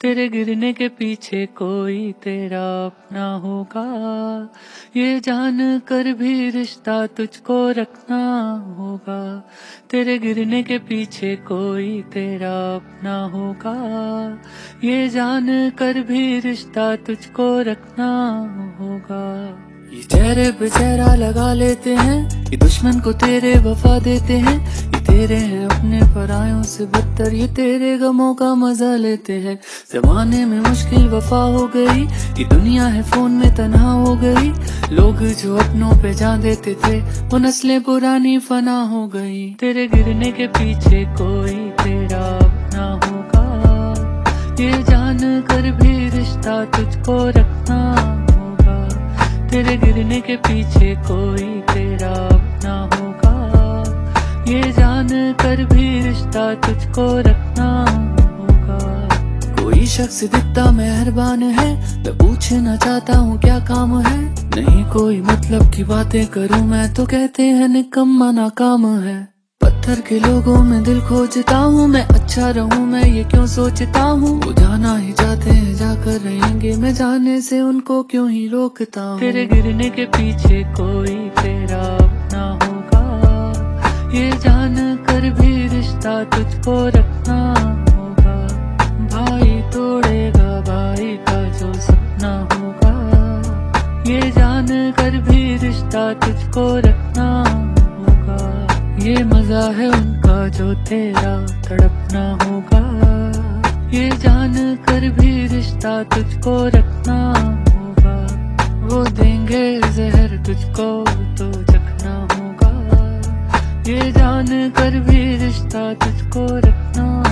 तेरे गिरने के पीछे कोई तेरा अपना होगा, ये जान कर भी रिश्ता तुझको रखना होगा। तेरे गिरने के पीछे कोई तेरा अपना होगा, ये जान कर भी रिश्ता तुझको रखना होगा। ये चेहरे पे चेहरा लगा लेते हैं, ये दुश्मन को तेरे वफा देते हैं। ये तेरे हैं अपने परायों से बदतर, ये तेरे गमों का मजा लेते हैं। जमाने में मुश्किल वफा हो गई, ये दुनिया है फोन में तन्हा हो गई। लोग जो अपनों पे जान देते थे, वो नस्लें पुरानी फना हो गई। तेरे गिरने के पीछे कोई तेरा अपना होगा, ये जान कर भी रिश्ता तुझको रखना होगा। तेरे गिरने के पीछे कोई तेरा अपना होगा, ये जान कर भी रिश्ता तुझको रखना होगा। कोई शख्स दिखता मेहरबान है, मैं पूछना चाहता हूँ क्या काम है। नहीं कोई मतलब की बातें करूँ मैं तो कहते हैं निकम्मा नाकाम है। पत्थर के लोगों में दिल खोजता हूँ मैं, अच्छा रहूँ मैं ये क्यों सोचता हूँ। वो जाना ही चाहते हैं जाकर रहेंगे, मैं जाने से उनको क्यों ही रोकता हूँ। तेरे गिरने के पीछे कोई तेरा अपना होगा, ये जान कर भी रिश्ता तुझको रखना होगा। भाई तोड़ेगा भाई का जो सपना होगा, ये जान कर भी रिश्ता तुझको रखना होगा। ये मजा है उनका जो तेरा तड़पना होगा, ये जान कर भी रिश्ता तुझको रखना होगा। वो देंगे जहर तुझको तो चखना होगा, ये जान कर भी रिश्ता तुझको रखना